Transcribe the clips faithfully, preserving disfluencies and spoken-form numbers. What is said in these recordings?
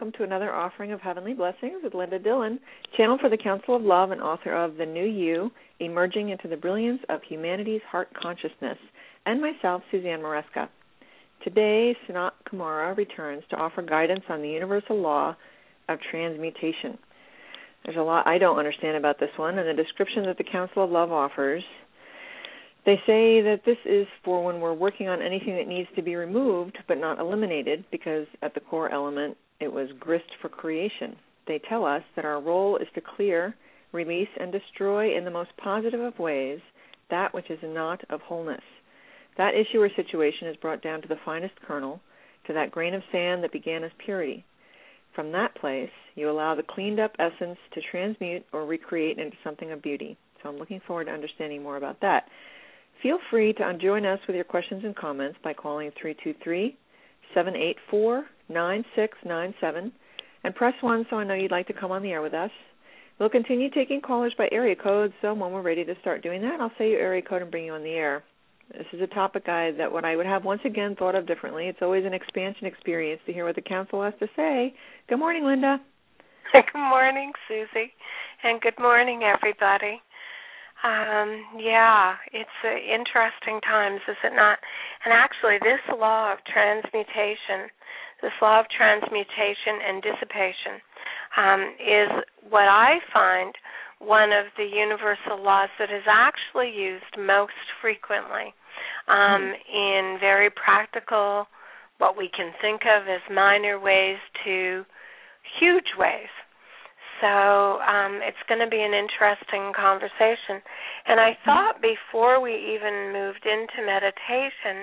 welcome to another offering of Heavenly Blessings with Linda Dillon, channel for the Council of Love and author of The New You, Emerging into the Brilliance of Humanity's Heart Consciousness, and myself, Suzanne Maresca. Today, Sanat Kumara returns to offer guidance on the universal law of transmutation. There's a lot I don't understand about this one, and the description that the Council of Love offers. They say that this is for when we're working on anything that needs to be removed but not eliminated, because at the core element it was grist for creation. They tell us that our role is to clear, release, and destroy in the most positive of ways that which is not of wholeness. That issue or situation is brought down to the finest kernel, to that grain of sand that began as purity. From that place, you allow the cleaned up essence to transmute or recreate into something of beauty. So I'm looking forward to understanding more about that. Feel free to join us with your questions and comments by calling three two three, seven eight four, nine six nine seven and press one so I know you'd like to come on the air with us. We'll continue taking callers by area code, so when we're ready to start doing that, I'll say your area code and bring you on the air. This is a topic guide that what I would have once again thought of differently. It's always an expansion experience to hear what the Council has to say. Good morning, Linda. Good morning, Susie, and good morning, everybody. Um, yeah, it's uh, interesting times, is it not? And actually, this law of transmutation, this law of transmutation and dissipation, um, is what I find one of the universal laws that is actually used most frequently um, mm. in very practical, what we can think of as minor ways to huge ways. So um, it's going to be an interesting conversation. And I thought before we even moved into meditation,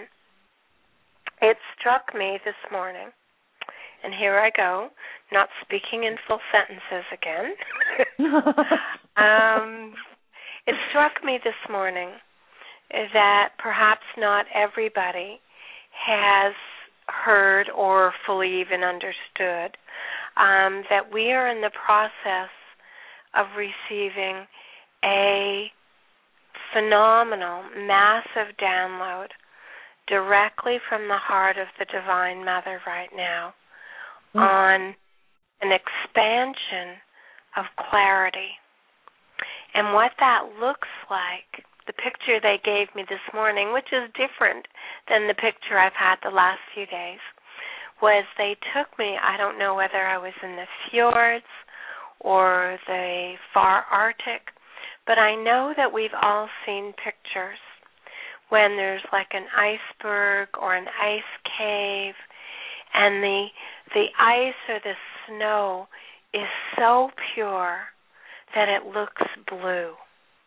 it struck me this morning, and here I go, not speaking in full sentences again. um, it struck me this morning that perhaps not everybody has heard or fully even understood Um, that we are in the process of receiving a phenomenal, massive download directly from the heart of the Divine Mother right now mm. on an expansion of clarity. And what that looks like, the picture they gave me this morning, which is different than the picture I've had the last few days, was they took me, I don't know whether I was in the fjords or the far Arctic, but I know that we've all seen pictures when there's like an iceberg or an ice cave, and the the ice or the snow is so pure that it looks blue.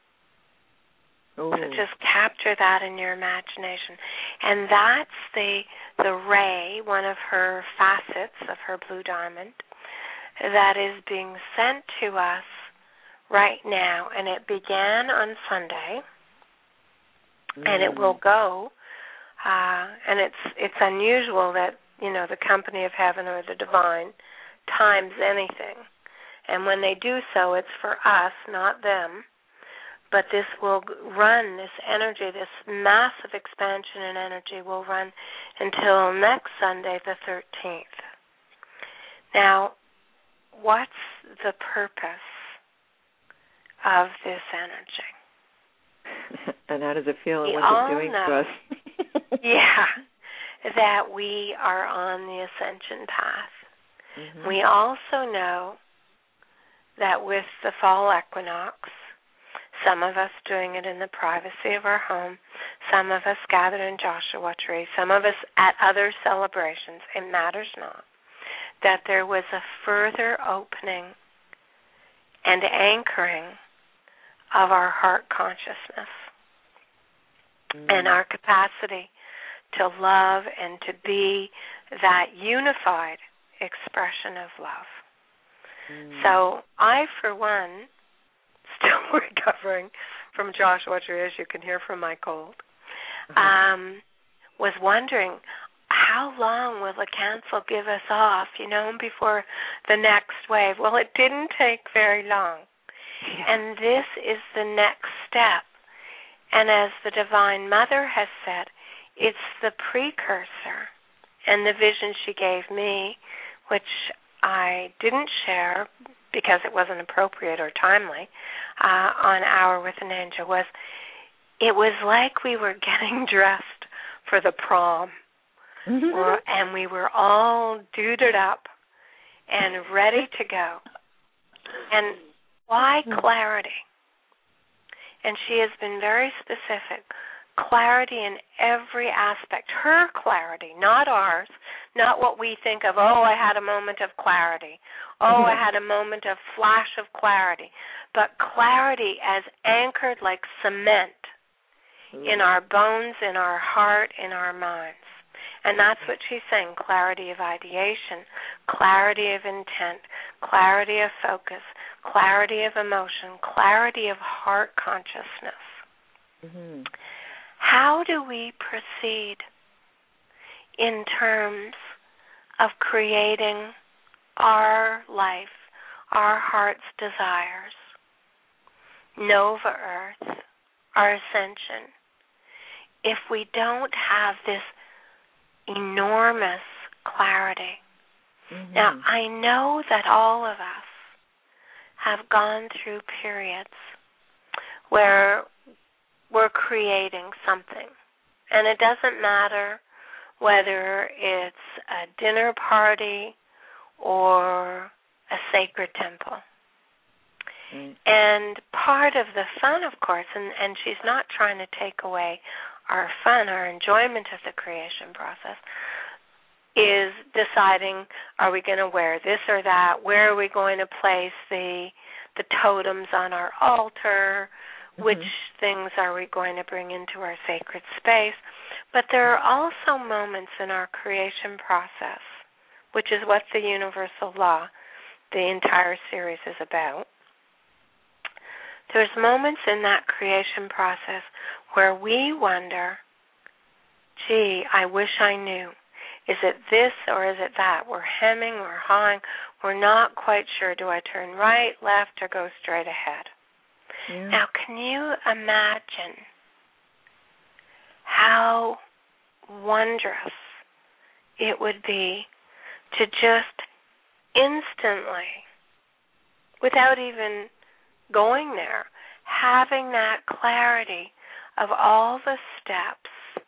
Ooh. So just capture that in your imagination. And that's the the ray, one of her facets of her blue diamond, that is being sent to us right now. And it began on Sunday, mm. and it will go. Uh, and it's it's unusual that, you know, the company of heaven or the divine times anything. And when they do so, it's for us, not them. But this will run, this energy, this massive expansion in energy will run until next Sunday, the thirteenth. Now, what's the purpose of this energy? And how does it feel and we what's it doing know, to us? yeah, that we are on the ascension path. Mm-hmm. We also know that with the fall equinox, some of us doing it in the privacy of our home, some of us gathered in Joshua Tree, some of us at other celebrations, it matters not, that there was a further opening and anchoring of our heart consciousness mm. and our capacity to love and to be that unified expression of love. Mm. So I, for one, still recovering from Joshua Tree, as you can hear from my cold, um, was wondering how long will the council give us off, you know, before the next wave. Well, it didn't take very long. Yeah. And this is the next step. And as the Divine Mother has said, it's the precursor. And the vision she gave me, which I didn't share because it wasn't appropriate or timely uh, on Hour with an Angel was it was like we were getting dressed for the prom, Mm-hmm. or, and we were all duded up and ready to go. And why clarity? And she has been very specific. Clarity in every aspect. Her clarity, not ours, not what we think of, oh, I had a moment of clarity. Oh, I had a moment of flash of clarity. But clarity as anchored like cement in our bones, in our heart, in our minds. And that's what she's saying, clarity of ideation, clarity of intent, clarity of focus, clarity of emotion, clarity of heart consciousness. Mm-hmm. How do we proceed in terms of creating our life, our heart's desires, Nova Earth, our ascension, if we don't have this enormous clarity? Mm-hmm. Now, I know that all of us have gone through periods where we're creating something. And it doesn't matter whether it's a dinner party or a sacred temple. Mm. And part of the fun, of course, and, and she's not trying to take away our fun, our enjoyment of the creation process, is deciding, are we going to wear this or that? Where are we going to place the the totems on our altar? Mm-hmm. Which things are we going to bring into our sacred space? But there are also moments in our creation process, which is what the universal law, the entire series is about. There's moments in that creation process where we wonder, gee, I wish I knew. Is it this or is it that? We're hemming, we're hawing, we're not quite sure. Do I turn right, left, or go straight ahead? Yeah. Now, can you imagine how wondrous it would be to just instantly, without even going there, having that clarity of all the steps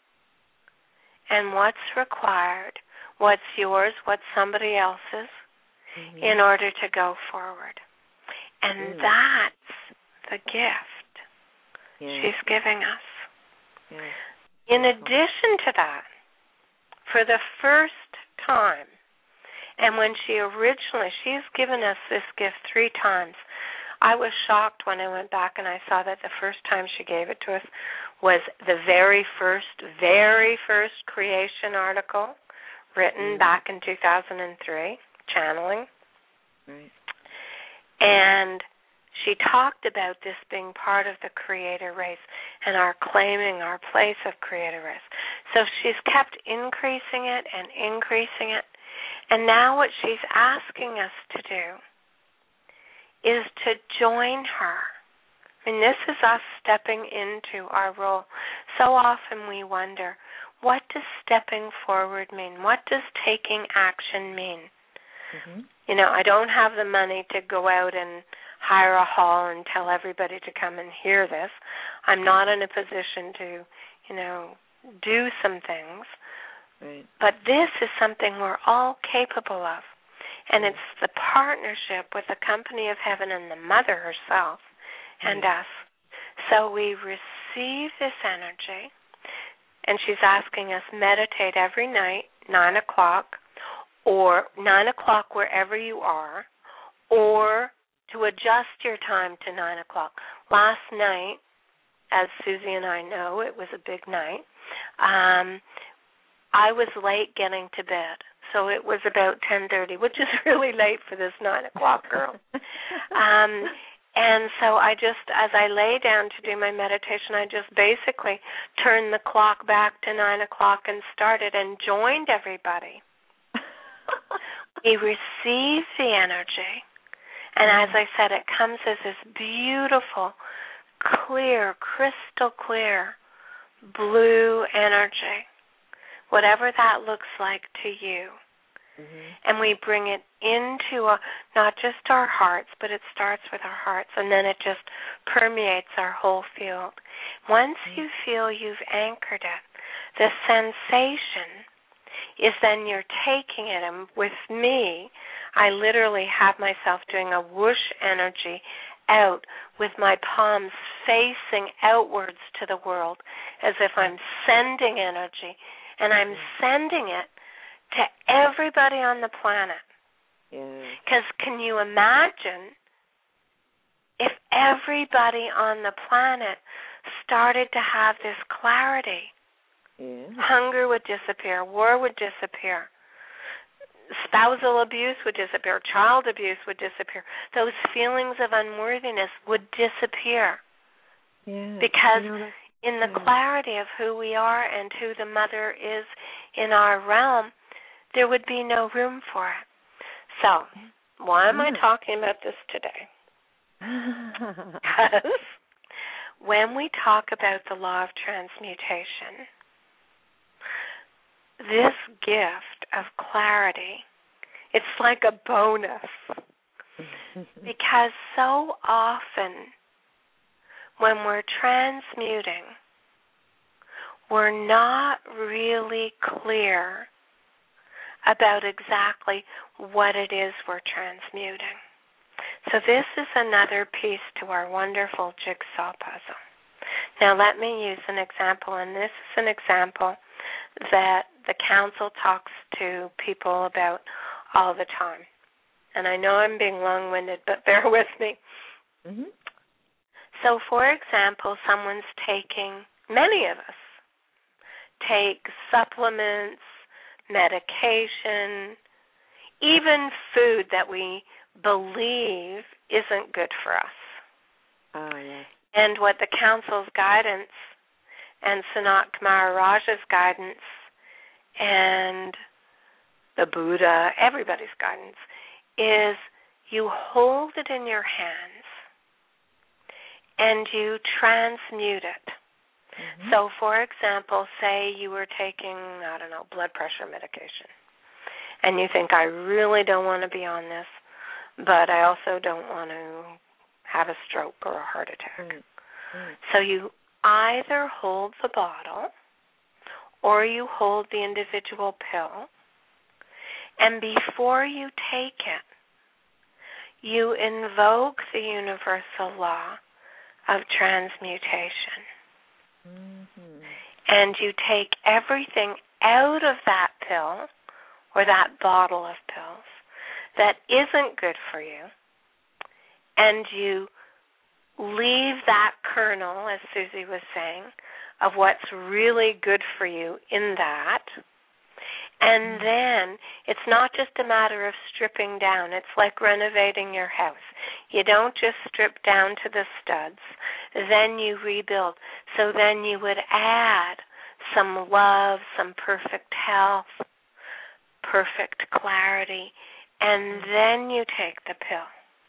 and what's required, what's yours, what's somebody else's, mm-hmm. in order to go forward. And mm. that's the gift yeah. she's giving us. Yeah. In addition to that, for the first time, and when she originally, she's given us this gift three times. I was shocked when I went back and I saw that the first time she gave it to us was the very first, very first creation article written mm. back in two thousand three, channeling. Right. And she talked about this being part of the creator race and our claiming our place of creator race. So she's kept increasing it and increasing it. And now what she's asking us to do is to join her. I mean, this is us stepping into our role. So often we wonder, what does stepping forward mean? What does taking action mean? Mm-hmm. You know, I don't have the money to go out and hire a hall and tell everybody to come and hear this. I'm not in a position to, you know, do some things. Right. But this is something we're all capable of. And it's the partnership with the company of heaven and the mother herself and mm. us. So we receive this energy, and she's asking us meditate every night, nine o'clock, or nine o'clock wherever you are, or to adjust your time to nine o'clock. Last night, as Susie and I know, it was a big night. Um, I was late getting to bed. So it was about ten thirty, which is really late for this nine o'clock girl. um, and so I just, as I lay down to do my meditation, I just basically turned the clock back to nine o'clock and started and joined everybody. We receive the energy. And as I said, it comes as this beautiful, clear, crystal clear, blue energy. Whatever that looks like to you. Mm-hmm. And we bring it into a, not just our hearts, but it starts with our hearts, and then it just permeates our whole field. Once mm-hmm. you feel you've anchored it, the sensation is then you're taking it, and with me, I literally have myself doing a whoosh energy out with my palms facing outwards to the world as if I'm sending energy, and I'm sending it to everybody on the planet. Because yeah. Can you imagine if everybody on the planet started to have this clarity? Yeah. Hunger would disappear, war would disappear, spousal abuse would disappear, child abuse would disappear. Those feelings of unworthiness would disappear. Yeah. Because you know, in the yeah. clarity of who we are and who the mother is in our realm, there would be no room for it. So, why am I talking about this today? Because when we talk about the law of transmutation, this gift of clarity, it's like a bonus. Because so often when we're transmuting, we're not really clear about exactly what it is we're transmuting. So this is another piece to our wonderful jigsaw puzzle. Now let me use an example, and this is an example that the council talks to people about all the time. And I know I'm being long-winded, but bear with me. Mm-hmm. So, for example, someone's taking, many of us take supplements, medication, even food that we believe isn't good for us. Oh, yes. And what the council's guidance and Sanat Kumara Raja's guidance and the Buddha, everybody's guidance, is you hold it in your hands and you transmute it. Mm-hmm. So, for example, say you were taking, I don't know, blood pressure medication, and you think, I really don't want to be on this, but I also don't want to have a stroke or a heart attack. Mm-hmm. So you either hold the bottle or you hold the individual pill, and before you take it, you invoke the universal law of transmutation. Mm-hmm. And you take everything out of that pill or that bottle of pills that isn't good for you, and you leave that kernel, as Susie was saying, of what's really good for you in that. And then it's not just a matter of stripping down. It's like renovating your house. You don't just strip down to the studs. Then you rebuild. So then you would add some love, some perfect health, perfect clarity, and then you take the pill.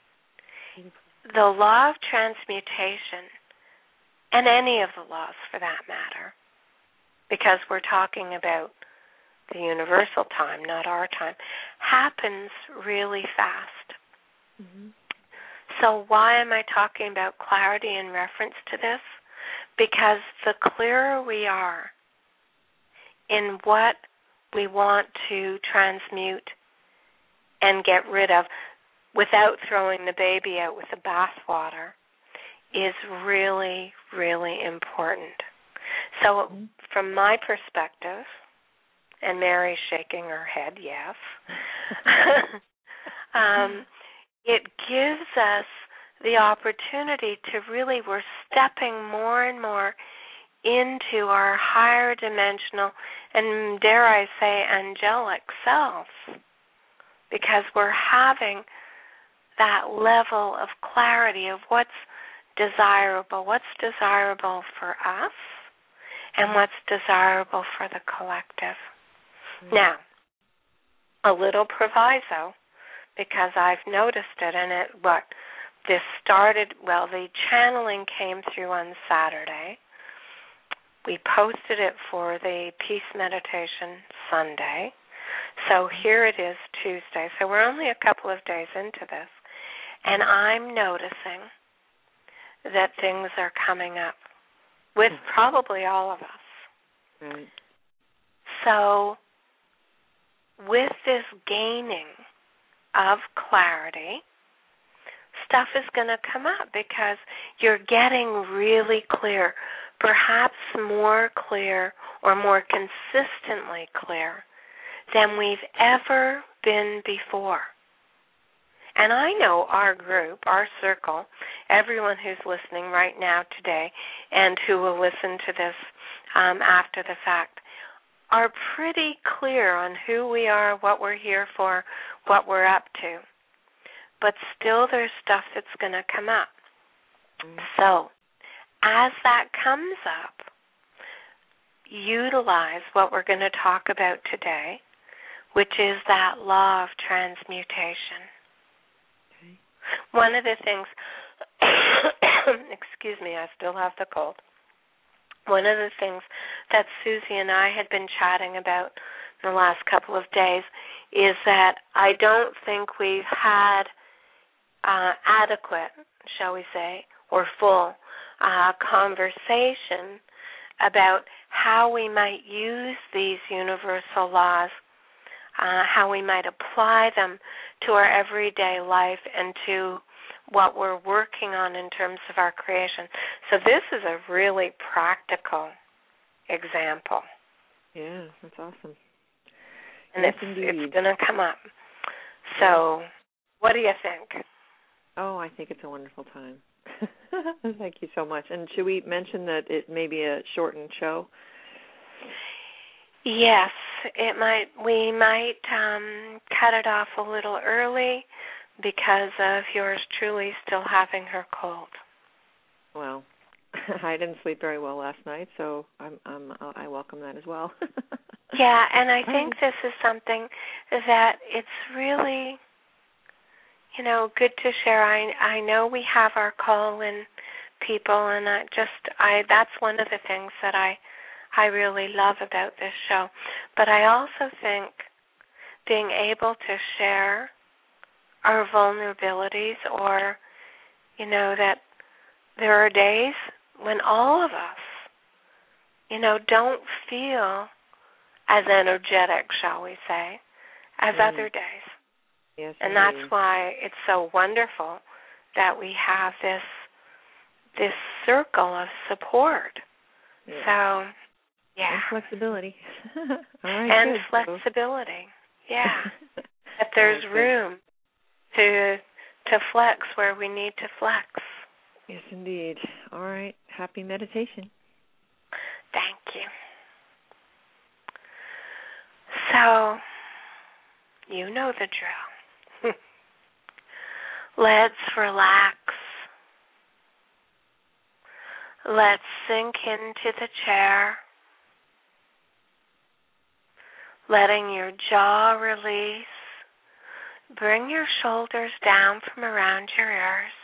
The law of transmutation, and any of the laws for that matter, because we're talking about the universal time, not our time, happens really fast. Mm-hmm. So why am I talking about clarity in reference to this? Because the clearer we are in what we want to transmute and get rid of without throwing the baby out with the bathwater is really, really important. So mm-hmm. from my perspective, and Mary's shaking her head, yes, um, it gives us the opportunity to really, we're stepping more and more into our higher dimensional and, dare I say, angelic self, because we're having that level of clarity of what's desirable, what's desirable for us, and what's desirable for the collective. Mm-hmm. Now, a little proviso, because I've noticed it, and it, what, this started, well, the channeling came through on Saturday. We posted it for the Peace Meditation Sunday. So here it is, Tuesday. So we're only a couple of days into this, and I'm noticing that things are coming up with probably all of us. Right. So with this gaining of clarity, stuff is going to come up because you're getting really clear, perhaps more clear or more consistently clear than we've ever been before. And I know our group, our circle, everyone who's listening right now today and who will listen to this um, after the fact, are pretty clear on who we are, what we're here for, what we're up to. But still there's stuff that's going to come up. Mm-hmm. So as that comes up, utilize what we're going to talk about today, which is that law of transmutation. Okay. One of the things, excuse me, I still have the cold. One of the things that Susie and I had been chatting about in the last couple of days is that I don't think we've had uh, adequate, shall we say, or full uh, conversation about how we might use these universal laws, uh, how we might apply them to our everyday life and to what we're working on in terms of our creation. So this is a really practical example. Yeah, that's awesome. And yes, it's, it's going to come up. So what do you think? Oh, I think it's a wonderful time. Thank you so much. And should we mention that it may be a shortened show? Yes, it might. We might um, cut it off a little early because of yours truly still having her cold. Well, I didn't sleep very well last night, so I'm, I'm, I welcome that as well. Yeah, and I think this is something that it's really, you know, good to share. I I know we have our call-in people, and I just I that's one of the things that I I really love about this show. But I also think being able to share our vulnerabilities, or, you know, that there are days when all of us, you know, don't feel as energetic, shall we say, as mm. other days. Yes, and that's indeed. Why it's so wonderful that we have this this circle of support. Yeah. So, yeah. And flexibility. All right, and good. flexibility, yeah. That there's right, room to to flex where we need to flex. Yes, indeed. All right. Happy meditation. Thank you. So, you know the drill. Let's relax. Let's sink into the chair, letting your jaw release. Bring your shoulders down from around your ears.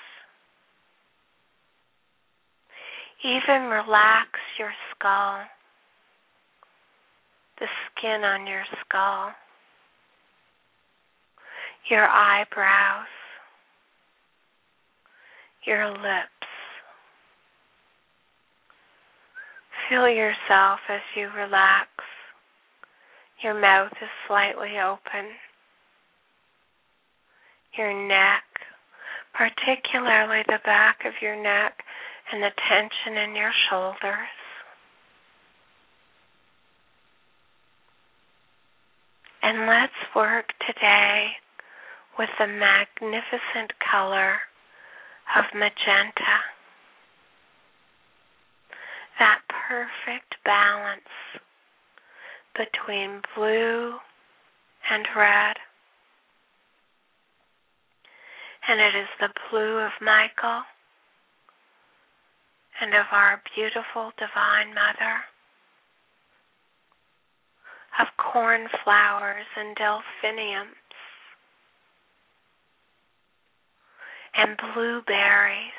Even relax your skull, the skin on your skull, your eyebrows, your lips. Feel yourself as you relax. Your mouth is slightly open. Your neck, particularly the back of your neck and the tension in your shoulders. And let's work today with the magnificent color of magenta. That perfect balance between blue and red. And it is the blue of Michael and of our beautiful Divine Mother, of cornflowers and delphiniums and blueberries.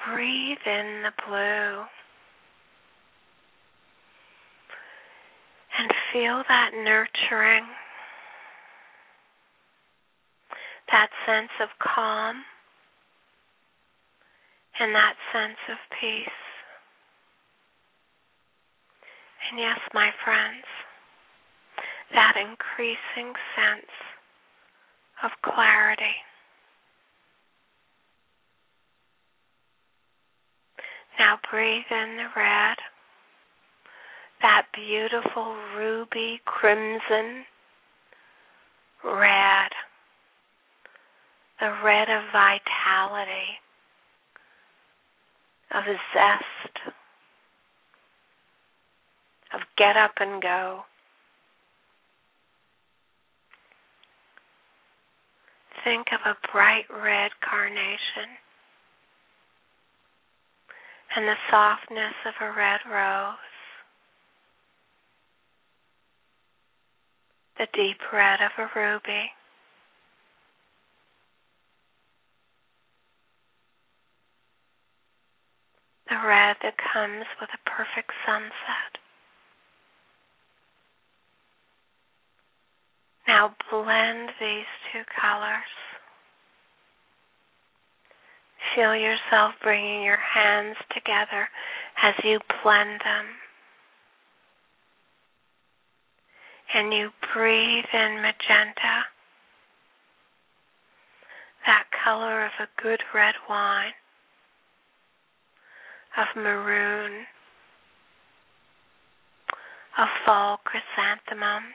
Breathe in the blue feel that nurturing, that sense of calm, and that sense of peace. And yes, my friends, that increasing sense of clarity. Now breathe in the red, that beautiful ruby crimson red, the red of vitality, of zest, of get up and go. Think of a bright red carnation and the softness of a red rose, the deep red of a ruby, the red that comes with a perfect sunset. Now blend these two colors. Feel yourself bringing your hands together as you blend them. And you breathe in magenta, that color of a good red wine, of maroon, of fall chrysanthemums,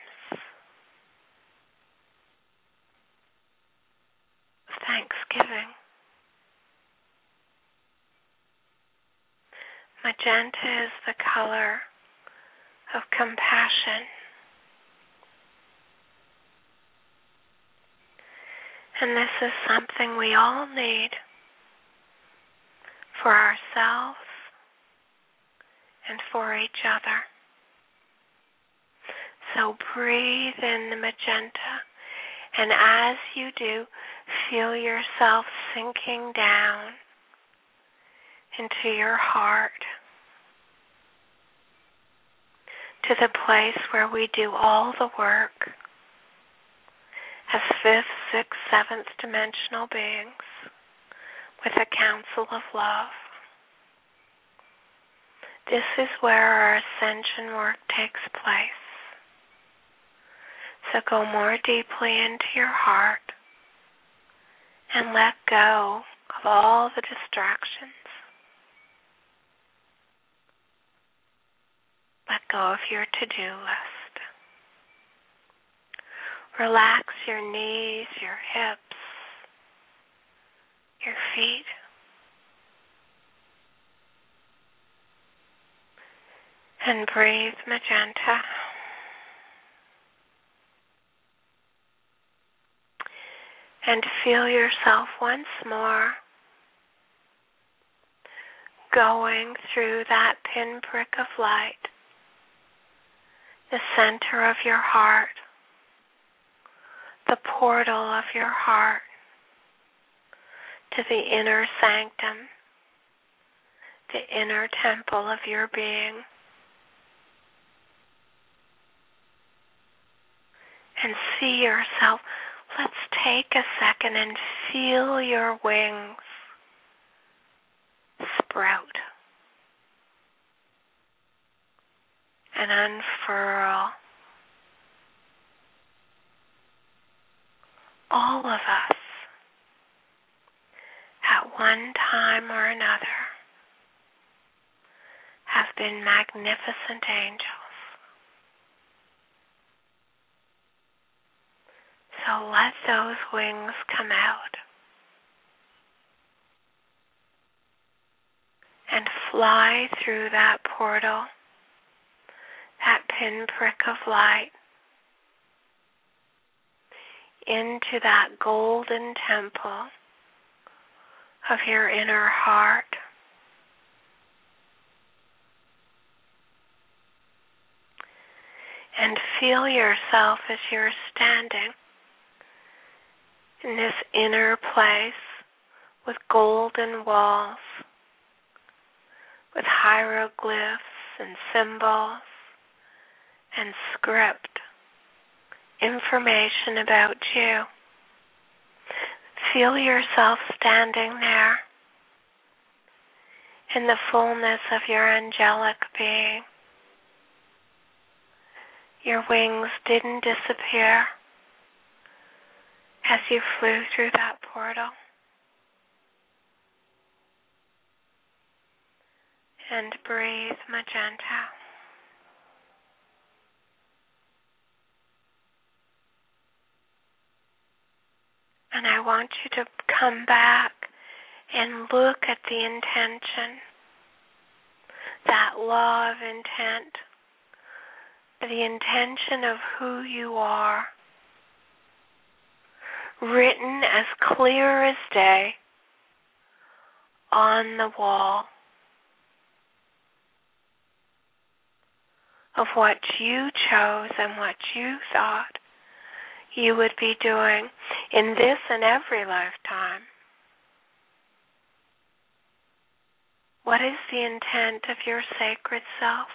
of Thanksgiving. Magenta is the color of compassion. And this is something we all need for ourselves and for each other. So breathe in the magenta, and as you do, feel yourself sinking down into your heart, to the place where we do all the work as fifth, sixth, seventh dimensional beings with a council of love. This is where our ascension work takes place. So go more deeply into your heart and let go of all the distractions. Let go of your to-do list. Relax your knees, your hips, your feet. And breathe magenta. And feel yourself once more going through that pinprick of light, the center of your heart, the portal of your heart to the inner sanctum, the inner temple of your being. And see yourself. Let's take a second and feel your wings sprout and unfurl. All of us, at one time or another, have been magnificent angels. So let those wings come out and fly through that portal, that pinprick of light, into that golden temple of your inner heart. And feel yourself as you're standing in this inner place with golden walls, with hieroglyphs and symbols and script information about you. Feel yourself standing there in the fullness of your angelic being. Your wings didn't disappear as you flew through that portal. And breathe magenta. And I want you to come back and look at the intention, that law of intent, the intention of who you are, written as clear as day on the wall of what you chose and what you thought you would be doing in this and every lifetime. What is the intent of your sacred self?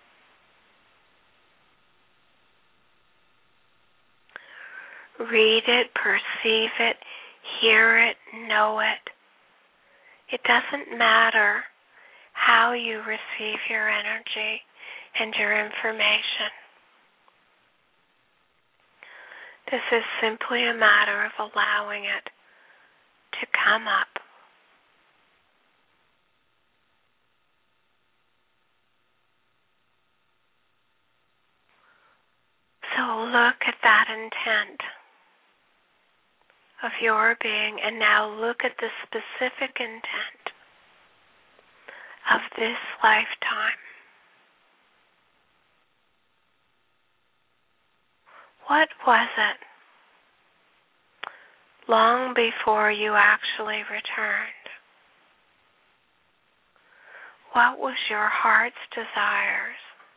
Read it, perceive it, hear it, know it. It doesn't matter how you receive your energy and your information. This is simply a matter of allowing it to come up. So look at that intent of your being, and now look at the specific intent of this lifetime. What was it long before you actually returned? What was your heart's desires?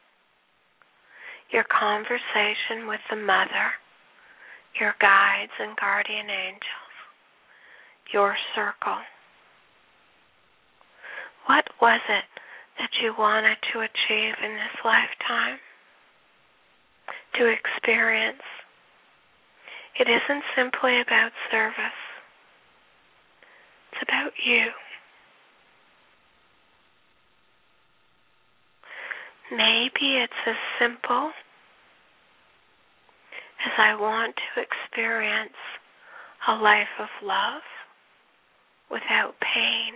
Your conversation with the Mother, your guides and guardian angels, your circle. What was it that you wanted to achieve in this lifetime? To experience? It isn't simply about service. It's about you. Maybe it's as simple as I want to experience a life of love without pain.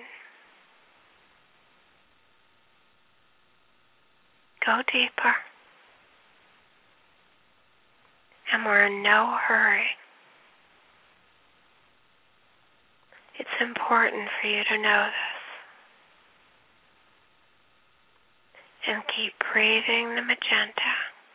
Go deeper. And we're in no hurry. It's important for you to know this. And keep breathing the magenta.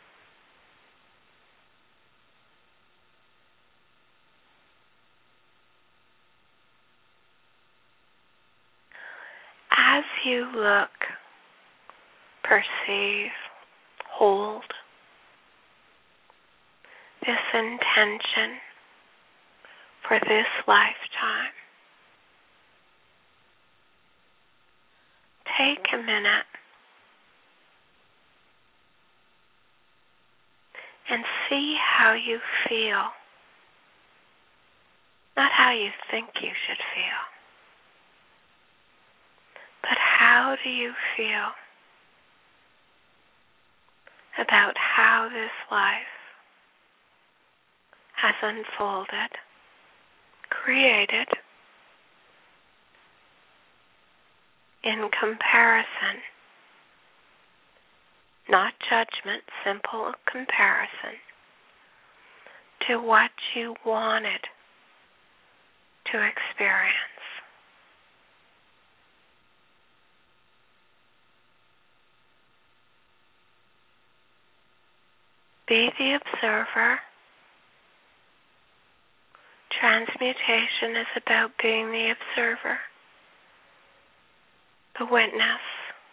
As you look, perceive, hold this intention for this lifetime, take a minute and see how you feel, not how you think you should feel, but how do you feel about how this life has unfolded, created, in comparison, not judgment, simple comparison, to what you wanted to experience. Be the observer. Transmutation is about being the observer, the witness.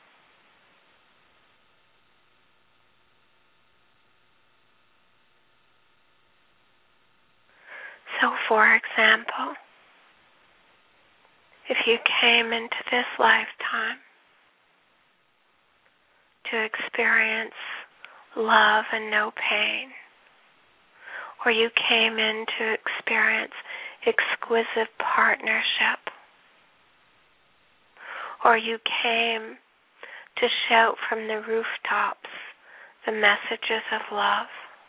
So, for example, if you came into this lifetime to experience love and no pain, or you came in to experience exquisite partnership, or you came to shout from the rooftops the messages of love.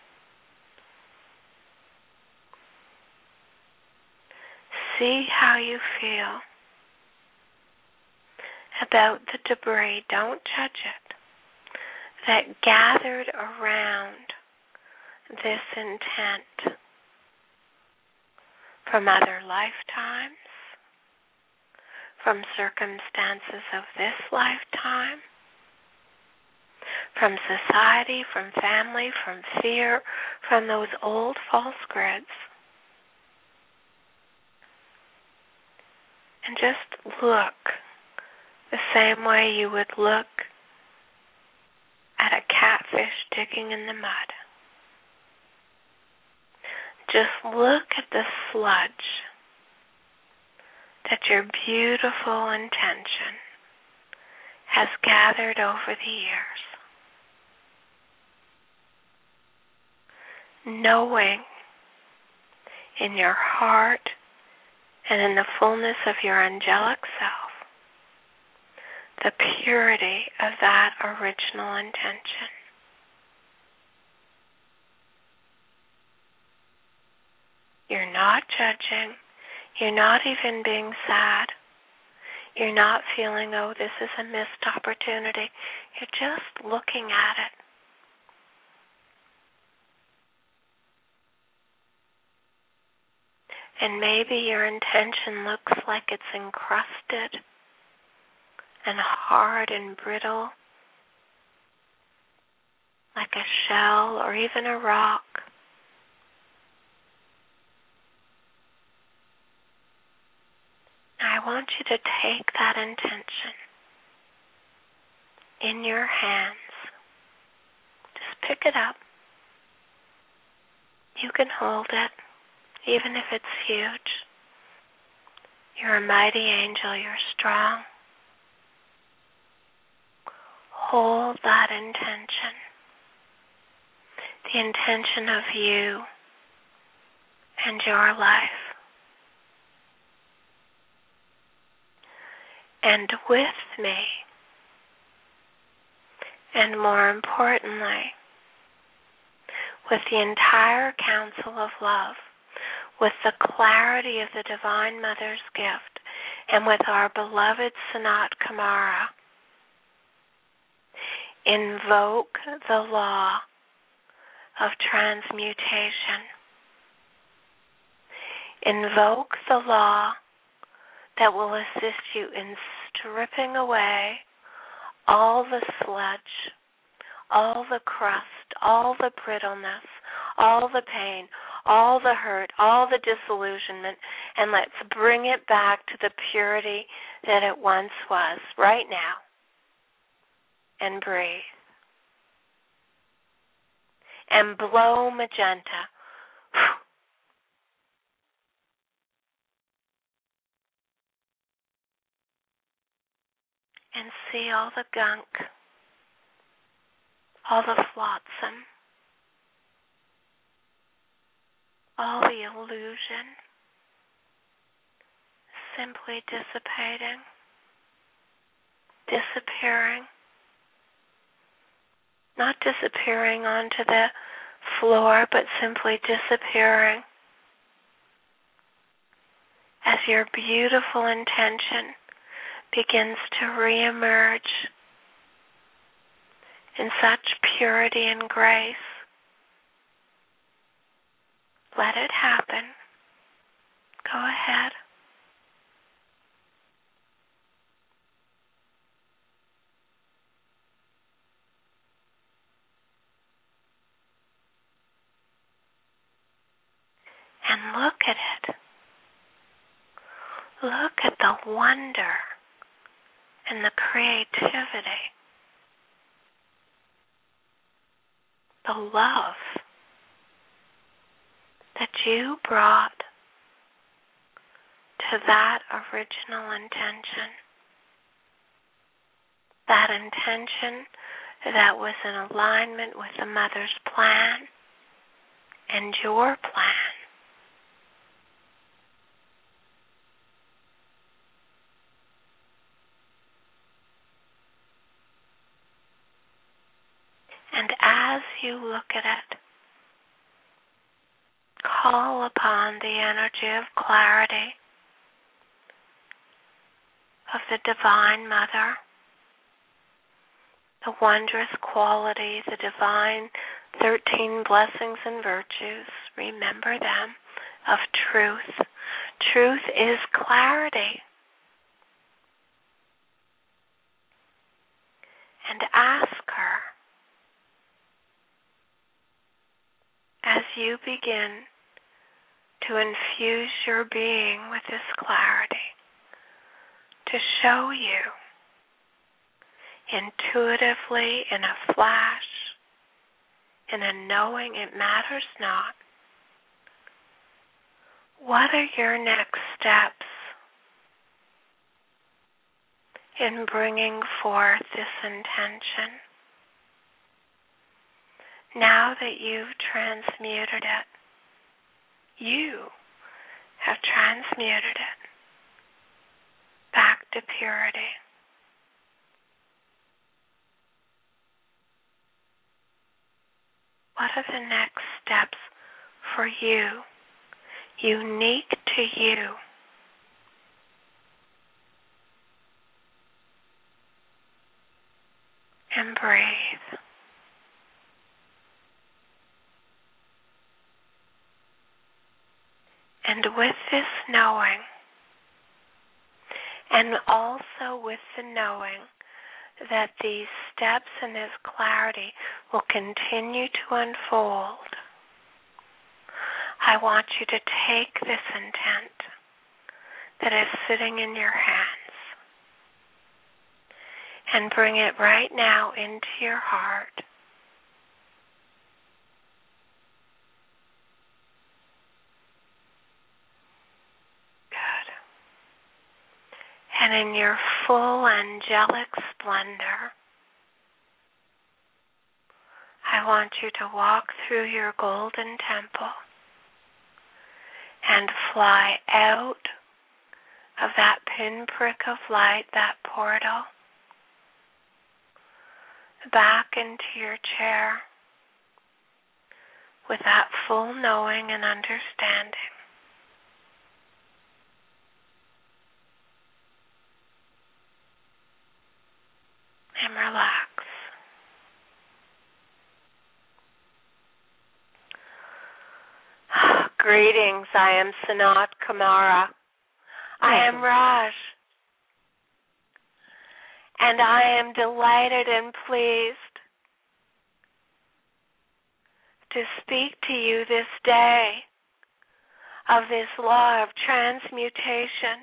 See how you feel about the debris, don't judge it, that gathered around this intent from other lifetimes, from circumstances of this lifetime, from society, from family, from fear, from those old false grids. And just look the same way you would look at a catfish digging in the mud. Just look at the sludge that your beautiful intention has gathered over the years. Knowing in your heart and in the fullness of your angelic self the purity of that original intention. You're not judging. You're not even being sad. You're not feeling, oh, this is a missed opportunity. You're just looking at it. And maybe your intention looks like it's encrusted and hard and brittle, like a shell or even a rock. I want you to take that intention in your hands. Just pick it up. You can hold it, even if it's huge. You're a mighty angel. You're strong. Hold that intention. The intention of you and your life. And with me, and more importantly, with the entire council of love, with the clarity of the Divine Mother's gift, and with our beloved Sanat Kumara, invoke the law of transmutation. Invoke the law that will assist you in stripping away all the sludge, all the crust, all the brittleness, all the pain, all the hurt, all the disillusionment, and let's bring it back to the purity that it once was, right now. And breathe. And blow magenta. And see all the gunk, all the flotsam, all the illusion simply dissipating, disappearing, not disappearing onto the floor, but simply disappearing as your beautiful intention begins to reemerge in such purity and grace. Let it happen. Go ahead. And look at it. Look at the wonder and the creativity, the love that you brought to that original intention. That intention that was in alignment with the mother's plan and your plan. And as you look at it, call upon the energy of clarity of the Divine Mother, the wondrous quality, the divine thirteen blessings and virtues, remember them, of truth. Truth is clarity. And ask her, as you begin to infuse your being with this clarity, to show you intuitively, in a flash, in a knowing, it matters not, what are your next steps in bringing forth this intention? Now that you've transmuted it, you have transmuted it back to purity. What are the next steps for you, unique to you? And breathe. And with this knowing, and also with the knowing that these steps and this clarity will continue to unfold, I want you to take this intent that is sitting in your hands and bring it right now into your heart. And in your full angelic splendor, I want you to walk through your golden temple and fly out of that pinprick of light, that portal, back into your chair with that full knowing and understanding. And relax. Greetings, I am Sanat Kumara. I am Raj. And I am delighted and pleased to speak to you this day of this law of transmutation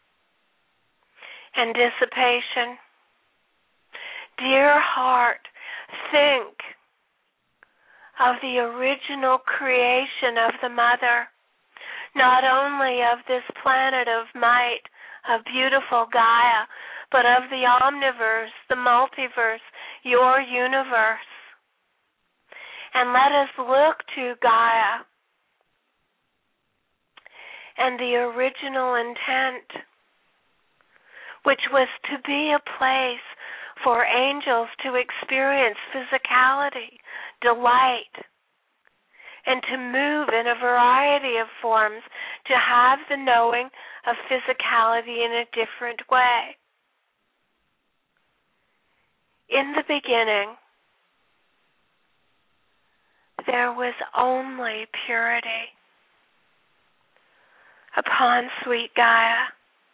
and dissipation. Dear heart, think of the original creation of the Mother, not only of this planet of might, of beautiful Gaia, but of the omniverse, the multiverse, your universe. And let us look to Gaia and the original intent, which was to be a place for angels to experience physicality, delight, and to move in a variety of forms, to have the knowing of physicality in a different way. In the beginning, there was only purity. Upon sweet Gaia,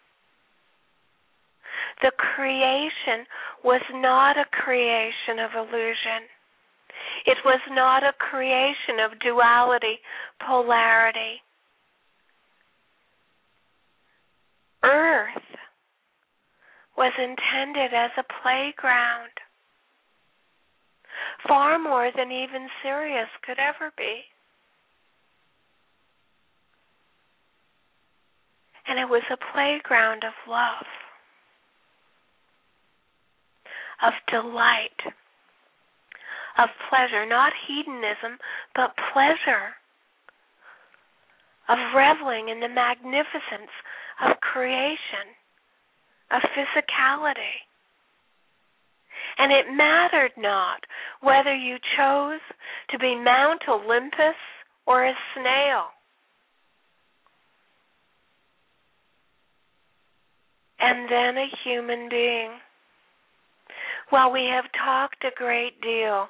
the creation was not a creation of illusion. It was not a creation of duality, polarity. Earth was intended as a playground, far more than even Sirius could ever be. And it was a playground of love, of delight, of pleasure, not hedonism, but pleasure, of reveling in the magnificence of creation, of physicality. And it mattered not whether you chose to be Mount Olympus or a snail. And then a human being. Well, we have talked a great deal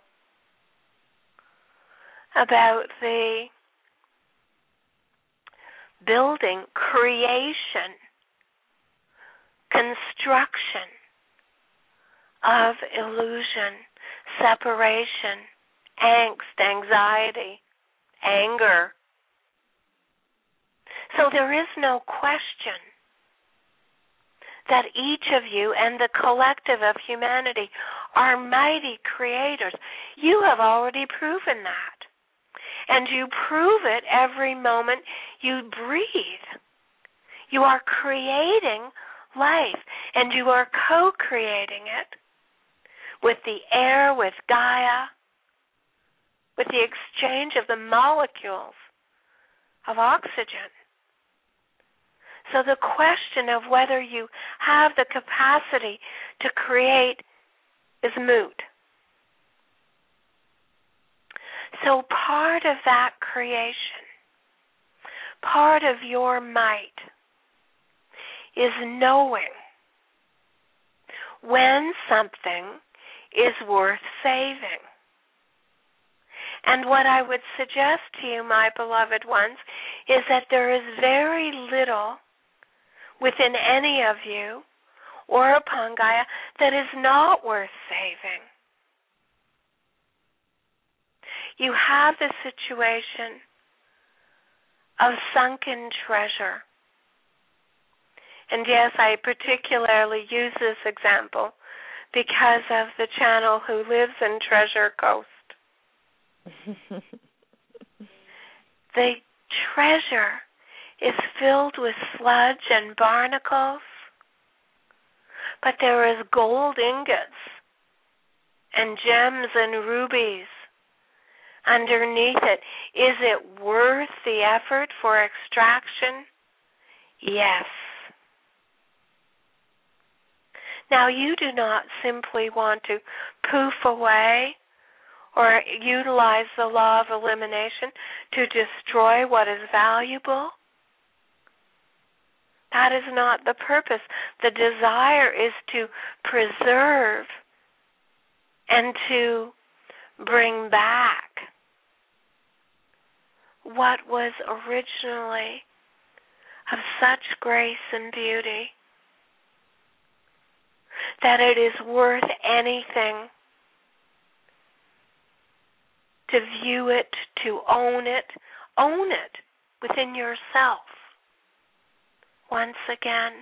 about the building, creation, construction of illusion, separation, angst, anxiety, anger. So there is no question that each of you and the collective of humanity are mighty creators. You have already proven that. And you prove it every moment you breathe. You are creating life, and you are co-creating it with the air, with Gaia, with the exchange of the molecules of oxygen. So the question of whether you have the capacity to create is moot. So part of that creation, part of your might, is knowing when something is worth saving. And what I would suggest to you, my beloved ones, is that there is very little within any of you or upon Gaia that is not worth saving. You have the situation of sunken treasure. And yes, I particularly use this example because of the channel who lives in Treasure Coast. The treasure is filled with sludge and barnacles, but there is gold ingots and gems and rubies underneath it. Is it worth the effort for extraction? Yes. Now, you do not simply want to poof away or utilize the law of elimination to destroy what is valuable. That is not the purpose. The desire is to preserve and to bring back what was originally of such grace and beauty that it is worth anything to view it, to own it, own it within yourself. Once again.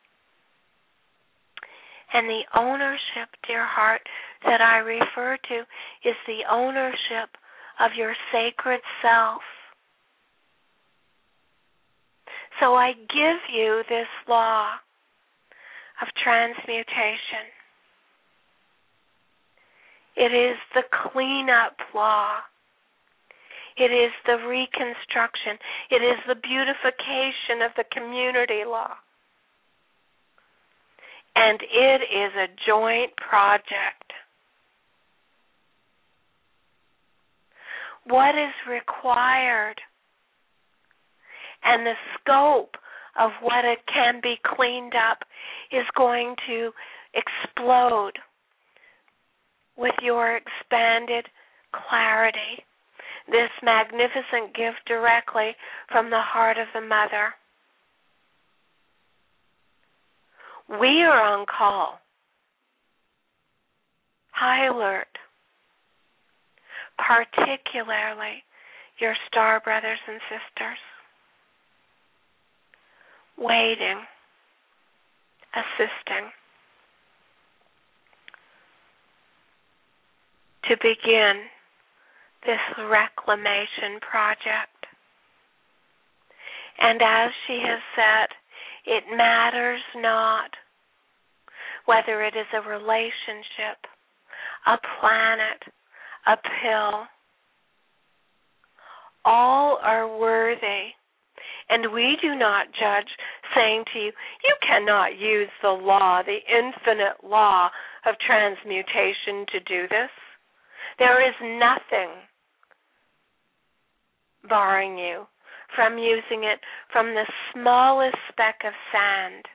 And the ownership, dear heart, that I refer to is the ownership of your sacred self. So I give you this law of transmutation. It is the cleanup law. It is the reconstruction. It is the beautification of the community law. And it is a joint project. What is required and the scope of what it can be cleaned up is going to explode with your expanded clarity. This magnificent gift directly from the heart of the Mother. We are on call. High alert. Particularly your star brothers and sisters. Waiting. Assisting. To begin this reclamation project. And as she has said, it matters not whether it is a relationship, a planet, uphill. All are worthy. And we do not judge, saying to you, you cannot use the law, the infinite law of transmutation to do this. There is nothing barring you from using it from the smallest speck of sand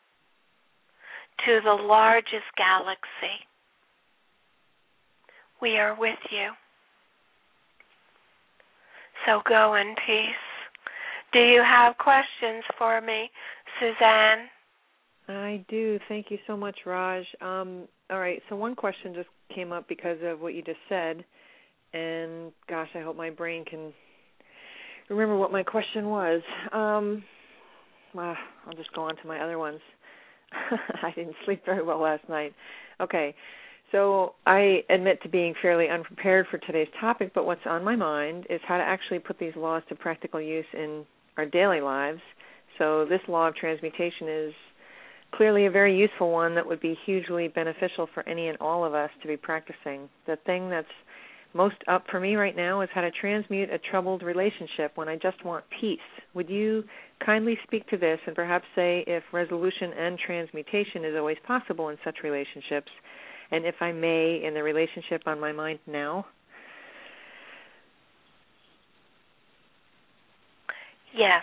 to the largest galaxy. We are with you. So go in peace. Do you have questions for me, Suzanne? I do. Thank you so much, Raj. Um, all right, so one question just came up because of what you just said, and gosh, I hope my brain can remember what my question was. Um, well, I'll just go on to my other ones. I didn't sleep very well last night. Okay, so I admit to being fairly unprepared for today's topic, but what's on my mind is how to actually put these laws to practical use in our daily lives. So this law of transmutation is clearly a very useful one that would be hugely beneficial for any and all of us to be practicing. The thing that's most up for me right now is how to transmute a troubled relationship when I just want peace. Would you kindly speak to this and perhaps say if resolution and transmutation is always possible in such relationships, and if I may, in the relationship on my mind now? Yes.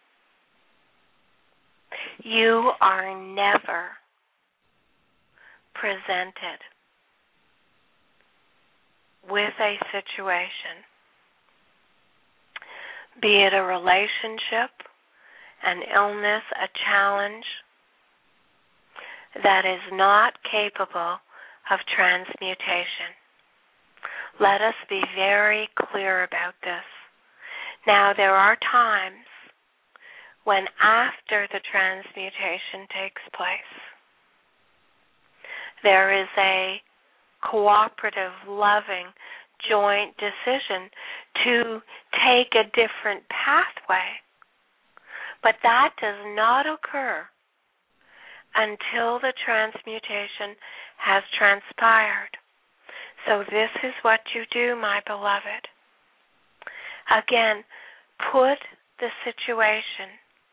You are never presented with a situation, be it a relationship, an illness, a challenge, that is not capable of transmutation. Let us be very clear about this. Now, there are times when after the transmutation takes place, there is a cooperative, loving, joint decision to take a different pathway. But that does not occur until the transmutation has transpired. So this is what you do, my beloved. Again, put the situation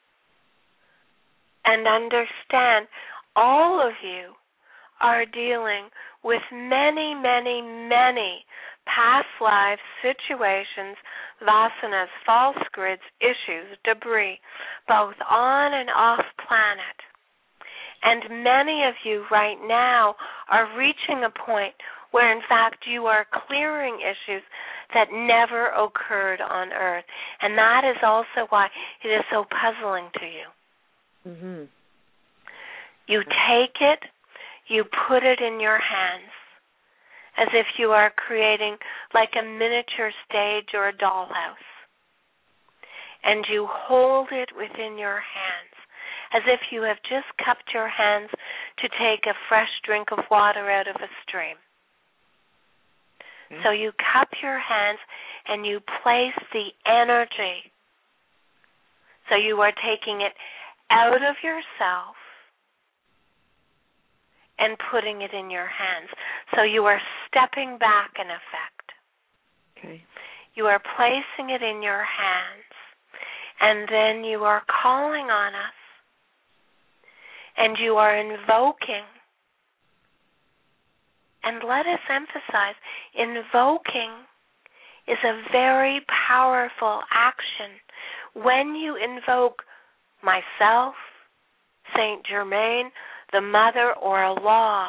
and understand all of you are dealing with many, many, many past life situations, vasanas, false grids, issues, debris, both on and off planet. And many of you right now are reaching a point where, in fact, you are clearing issues that never occurred on Earth. And that is also why it is so puzzling to you. Mm-hmm. You take it, you put it in your hands, as if you are creating like a miniature stage or a dollhouse. And you hold it within your hands, as if you have just cupped your hands to take a fresh drink of water out of a stream. Mm-hmm. So you cup your hands and you place the energy. So you are taking it out of yourself and putting it in your hands. So you are stepping back, in effect. Okay. You are placing it in your hands, and then you are calling on us, and you are invoking. And let us emphasize, invoking is a very powerful action. When you invoke myself, Saint Germain, the Mother, or a law,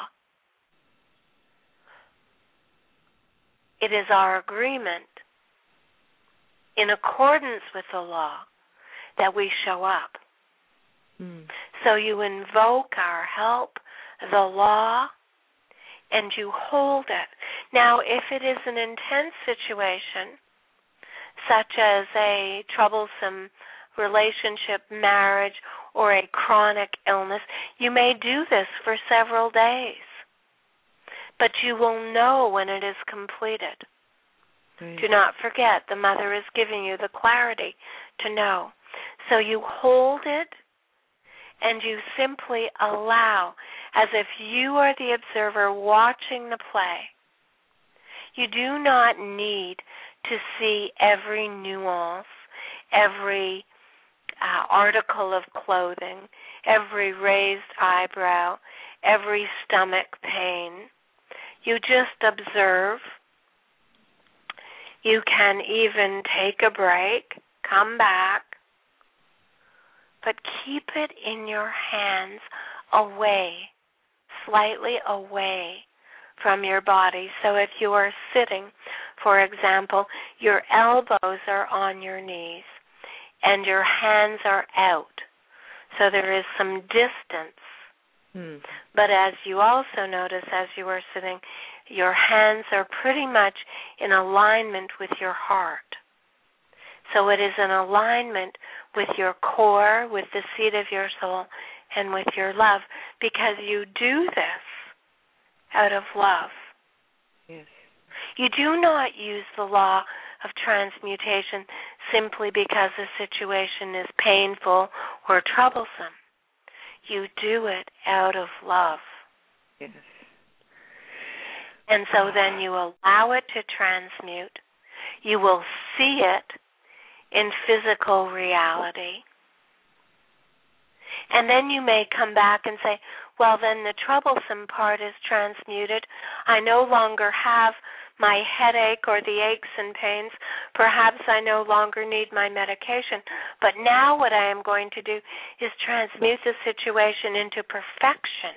it is our agreement, in accordance with the law, that we show up. Mm. So you invoke our help, the law, and you hold it. Now, if it is an intense situation, such as a troublesome relationship, marriage, or a chronic illness, you may do this for several days. But you will know when it is completed. Right. Do not forget, the Mother is giving you the clarity to know. So you hold it, and you simply allow, as if you are the observer watching the play, You do not need to see every nuance, every uh, article of clothing, every raised eyebrow, every stomach pain. You just observe. You can even take a break, come back, but keep it in your hands away, slightly away from your body. So if you are sitting, for example, your elbows are on your knees and your hands are out. So there is some distance. Hmm. But as you also notice as you are sitting, your hands are pretty much in alignment with your heart. So it is in alignment with your core, with the seat of your soul, and with your love, because you do this out of love. Yes. You do not use the law of transmutation simply because the situation is painful or troublesome. You do it out of love. Yes. And so then you allow it to transmute. You will see it in physical reality. And then you may come back and say, well, then the troublesome part is transmuted. I no longer have my headache or the aches and pains. Perhaps I no longer need my medication. But now what I am going to do is transmute the situation into perfection.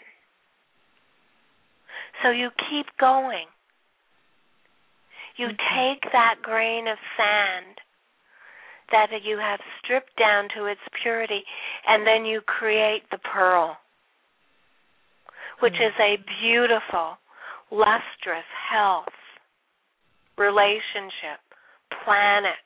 So you keep going. You take that grain of sand that you have stripped down to its purity, and then you create the pearl, which is a beautiful, lustrous health, relationship, planet.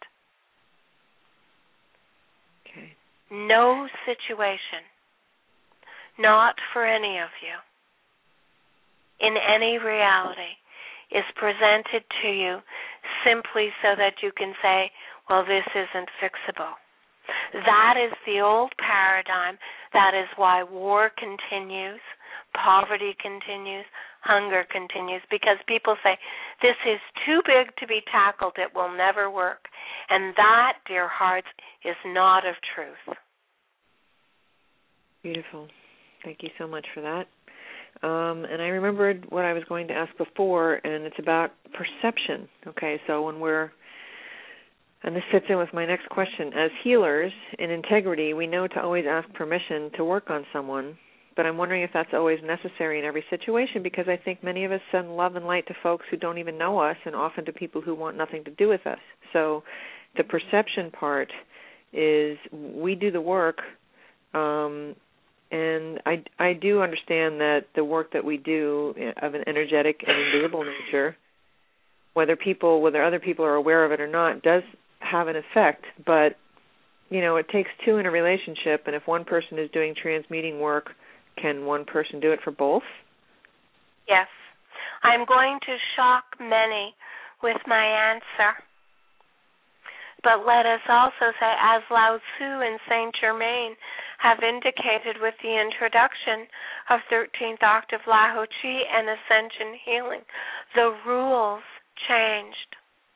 Okay. No situation, not for any of you, in any reality, is presented to you simply so that you can say, well, this isn't fixable. That is the old paradigm. That is why war continues, poverty continues, hunger continues, because people say, this is too big to be tackled, it will never work. And that, dear hearts, is not of truth. Beautiful. Thank you so much for that. Um, and I remembered what I was going to ask before, and it's about perception. Okay, so when we're, and this fits in with my next question, as healers in integrity, we know to always ask permission to work on someone, but I'm wondering if that's always necessary in every situation, because I think many of us send love and light to folks who don't even know us, and often to people who want nothing to do with us. So the perception part is we do the work, um, and I, I do understand that the work that we do of an energetic and invisible nature, whether people, whether other people are aware of it or not, does have an effect. But, you know, it takes two in a relationship, and if one person is doing transmuting work, can one person do it for both? Yes. I'm going to shock many with my answer. But let us also say, as Lao Tzu and Saint Germain have indicated with the introduction of thirteenth Octave Lao Chi and Ascension Healing, the rules changed.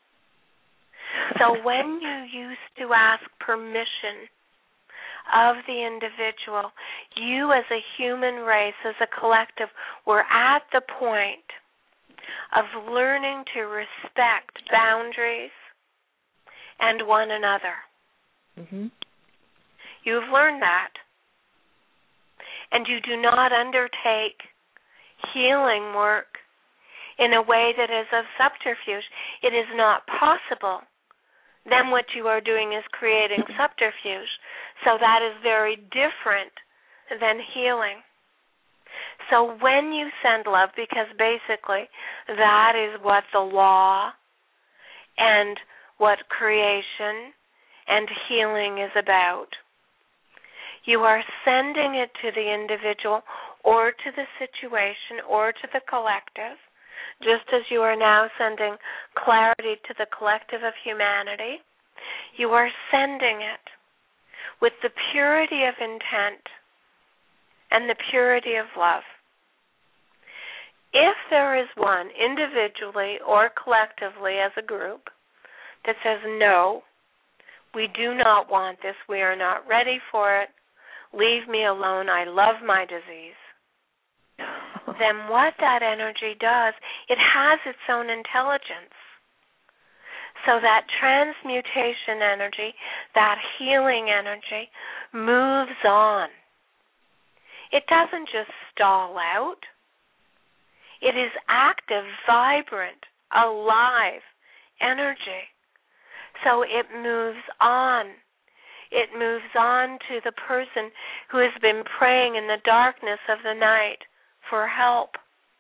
So when you used to ask permission of the individual, you as a human race, as a collective, were at the point of learning to respect boundaries and one another. Mm-hmm. You've learned that. And you do not undertake healing work in a way that is of subterfuge. It is not possible. Then what you are doing is creating subterfuge. So that is very different than healing. So when you send love, because basically that is what the law and what creation and healing is about, you are sending it to the individual or to the situation or to the collective, just as you are now sending clarity to the collective of humanity. You are sending it with the purity of intent and the purity of love. if there is one, individually or collectively as a group, that says, no, we do not want this, we are not ready for it, leave me alone, I love my disease, then what that energy does, it has its own intelligence. So that transmutation energy, that healing energy, moves on. It doesn't just stall out. It is active, vibrant, alive energy. So it moves on. It moves on to the person who has been praying in the darkness of the night for help.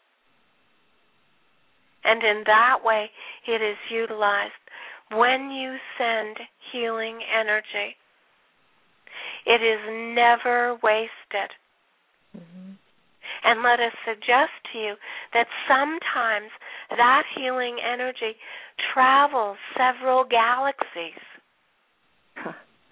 And in that way, it is utilized. When you send healing energy, it is never wasted. Mm-hmm. And let us suggest to you that sometimes that healing energy travels several galaxies. Huh.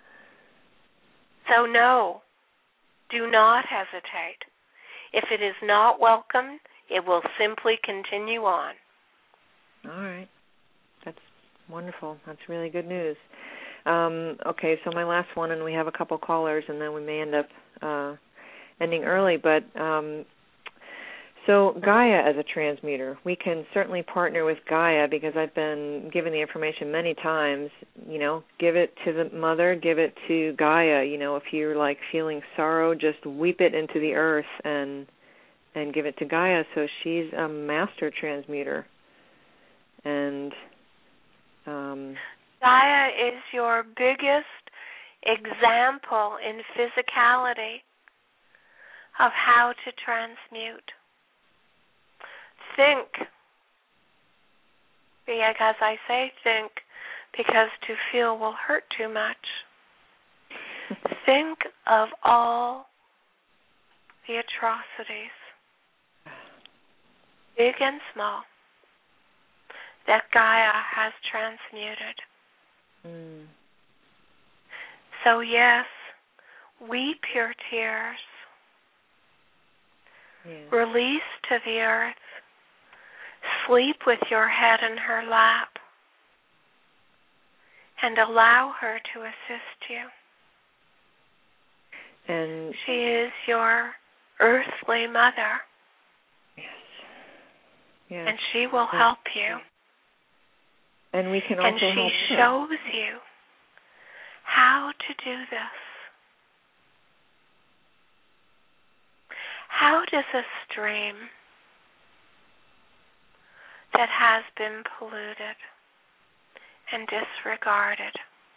So no, do not hesitate. If it is not welcomed, it will simply continue on. All right. That's wonderful. That's really good news. Um, okay, so my last one, and we have a couple callers, and then we may end up uh, ending early, but um, so Gaia as a transmuter, we can certainly partner with Gaia because I've been given the information many times, you know, give it to the mother, give it to Gaia, you know, if you're like feeling sorrow, just weep it into the earth and and give it to Gaia. So she's a master transmuter. And um, Gaia is your biggest example in physicality of how to transmute. Think, because I say think, because to feel will hurt too much. Think of all the atrocities, big and small, that Gaia has transmuted. Mm. So yes, weep your tears. Yeah. Release to the earth. Sleep with your head in her lap. And allow her to assist you. And she is your earthly mother. Yes. Yes. And she will yes. help you. And we can also and she help her. shows you how to do this. How does a stream that has been polluted and disregarded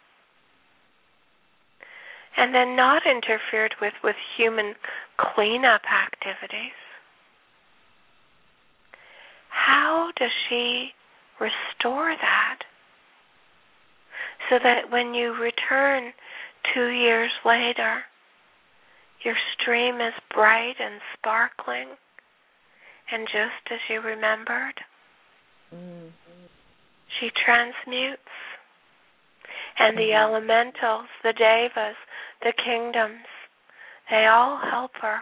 and then not interfered with with human cleanup activities, how does she restore that so that when you return two years later, your stream is bright and sparkling and just as you remembered? Mm-hmm. She transmutes. And mm-hmm. the elementals, the devas, the kingdoms, they all help her.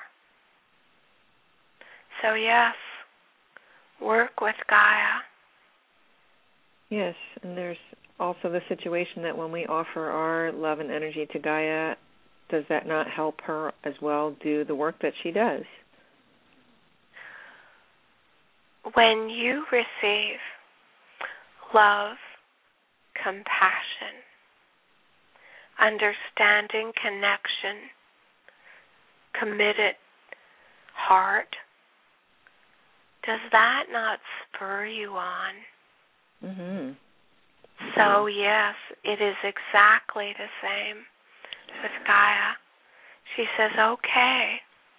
So yes, work with Gaia. Yes, and there's also the situation that when we offer our love and energy to Gaia, does that not help her as well do the work that she does? When you receive love, compassion, understanding, connection, committed heart, does that not spur you on? Mm-hmm. So yes, it is exactly the same with Gaia. She says, okay,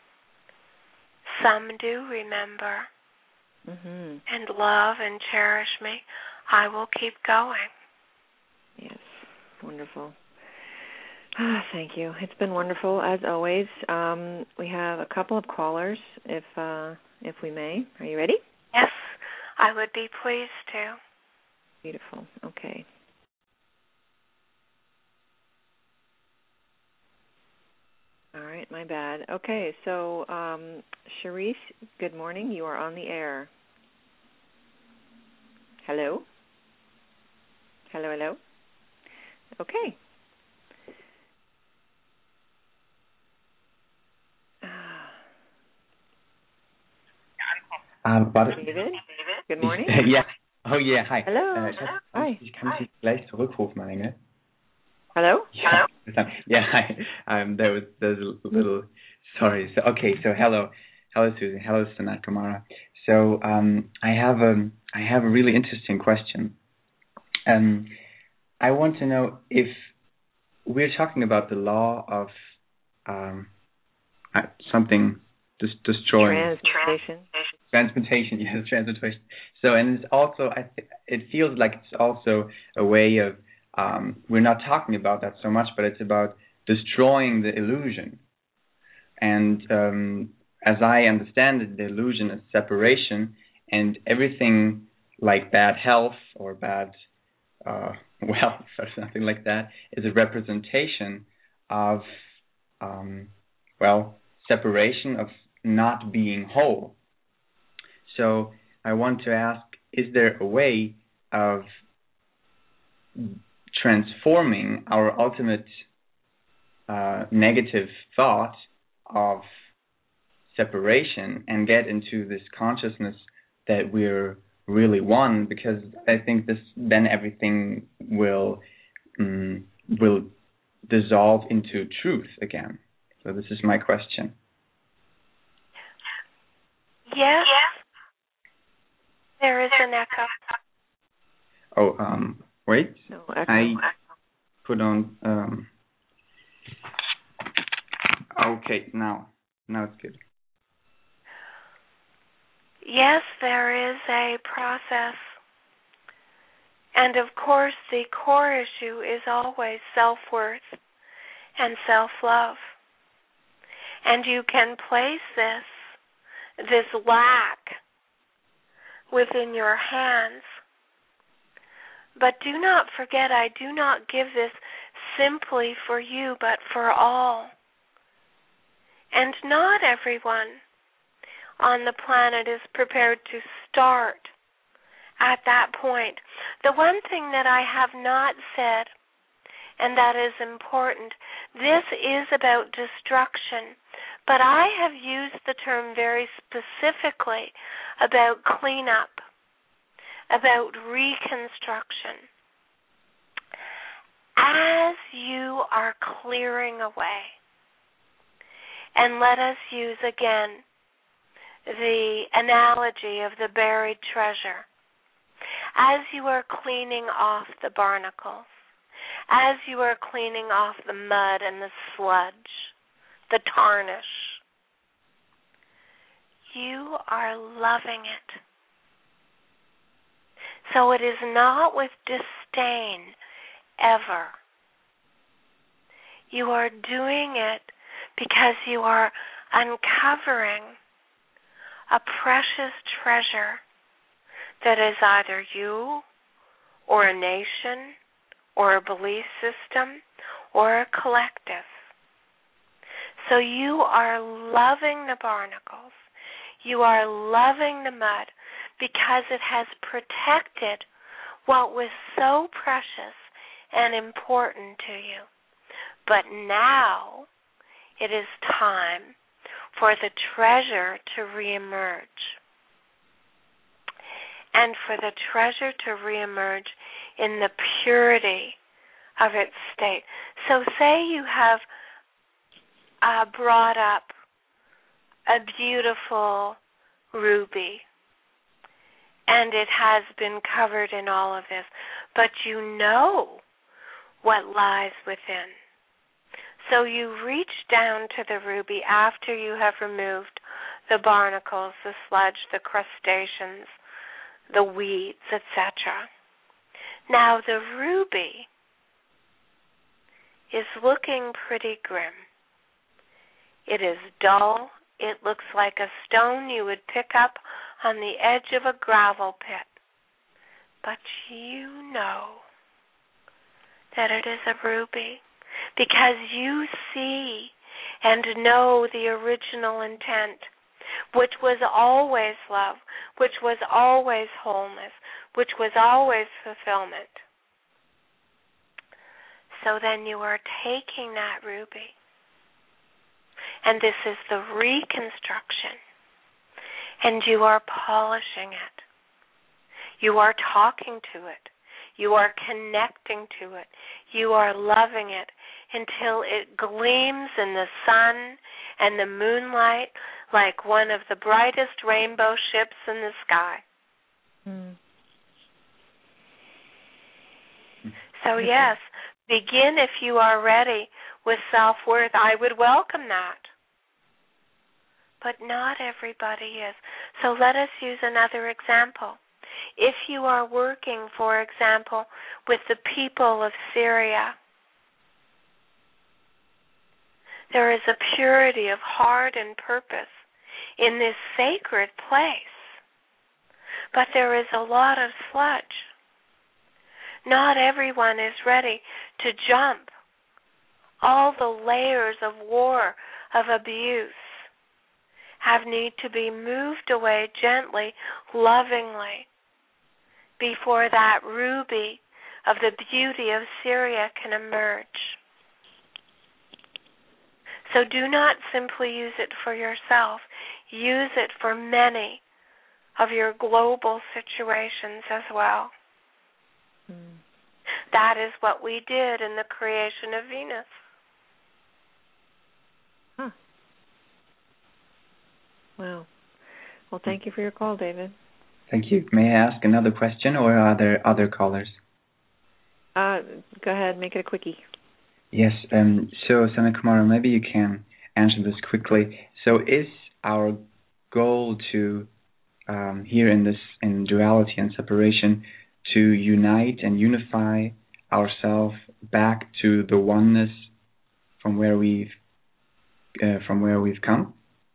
some do remember mm-hmm. and love and cherish me. I will keep going. Yes, wonderful. Ah, thank you. It's been wonderful as always. Um, we have a couple of callers, if uh, if we may. Are you ready? Yes, I would be pleased to. Beautiful. Okay. All right, my bad. Okay, so um, Sharice, good morning. You are on the air. Hello? Hello, hello? Okay. Um, warte. David, good morning. Ich, äh, ja. Oh yeah, hi. Hello. Äh, ich, hab, Hi. ich kann dich gleich zurückrufen, meine Engel. Hello? Yeah. Hello? Yeah, hi. Um, there was there's a little, sorry. So, okay, so hello. Hello, Susan. Hello, Sanat Kumara. So um, I have a, I have a really interesting question. Um, I want to know if we're talking about the law of um, uh, something just destroying. Transmutation. Transmutation, yes, transmutation. So, and it's also, I th- it feels like it's also a way of, um, we're not talking about that so much, but it's about destroying the illusion. And um, as I understand it, the illusion is separation, and everything like bad health or bad uh, wealth or something like that is a representation of, um, well, separation, of not being whole. So I want to ask, is there a way of transforming our ultimate uh, negative thought of separation and get into this consciousness that we're really one? Because I think this then everything will um, will dissolve into truth again. So this is my question. Yes. There is an echo. Oh, um, wait. No echo. I put on. Um, okay, now, now it's good. Yes, there is a process. And of course, the core issue is always self-worth and self-love. And you can place this, this lack within your hands. But do not forget, I do not give this simply for you, but for all. And not everyone on the planet is prepared to start at that point. The one thing that I have not said, and that is important, this is about destruction, but I have used the term very specifically about cleanup, about reconstruction. As you are clearing away, and let us use again the analogy of the buried treasure. As you are cleaning off the barnacles, as you are cleaning off the mud and the sludge, the tarnish, you are loving it. So it is not with disdain ever. You are doing it because you are uncovering a precious treasure that is either you or a nation or a belief system or a collective. So you are loving the barnacles. You are loving the mud because it has protected what was so precious and important to you. But now it is time for the treasure to reemerge. And for the treasure to reemerge in the purity of its state. So say you have uh, brought up a beautiful ruby, and it has been covered in all of this, but you know what lies within. So you reach down to the ruby after you have removed the barnacles, the sludge, the crustaceans, the weeds, et cetera. Now the ruby is looking pretty grim. It is dull. It looks like a stone you would pick up on the edge of a gravel pit. But you know that it is a ruby because you see and know the original intent, which was always love, which was always wholeness, which was always fulfillment. So then you are taking that ruby, and this is the reconstruction, and you are polishing it. You are talking to it. You are connecting to it. You are loving it until it gleams in the sun and the moonlight like one of the brightest rainbow ships in the sky. Mm. So yes, begin if you are ready with self-worth. I would welcome that. But not everybody is. So let us use another example. If you are working, for example, with the people of Syria, there is a purity of heart and purpose in this sacred place, but there is a lot of sludge. Not everyone is ready to jump all the layers of war, of abuse, have need to be moved away gently, lovingly, before that ruby of the beauty of Syria can emerge. So do not simply use it for yourself. Use it for many of your global situations as well. Mm. That is what we did in the creation of Venus. Huh. Wow. Well, thank you for your call, David. Thank you. May I ask another question, or are there other callers? Uh, go ahead, make it a quickie. Yes. Um, so, Sanakumara, maybe you can answer this quickly. So, is our goal to um, here in this in duality and separation to unite and unify ourselves back to the oneness from where we've uh, from where we've come